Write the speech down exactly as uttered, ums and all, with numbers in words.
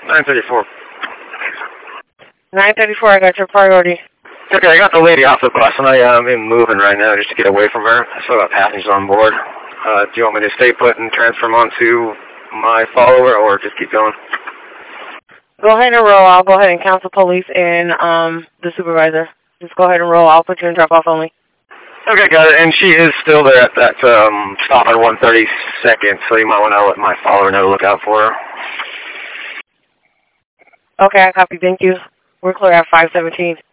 nine thirty-four. nine thirty-four, I got your priority. Okay, I got the lady off the bus, and I, uh, I'm moving right now just to get away from her. I still got passengers on board. Uh, do you want me to stay put and transfer them on to my follower, or just keep going? Go ahead and roll. I'll go ahead and count the police and um, the supervisor. Just go ahead and roll. I'll put you in drop-off only. Okay, got it. And she is still there at that um, stop at one thirty-second, so you might want to let my follower know to look out for her. Okay, I copy. Thank you. We're clear at five seventeen.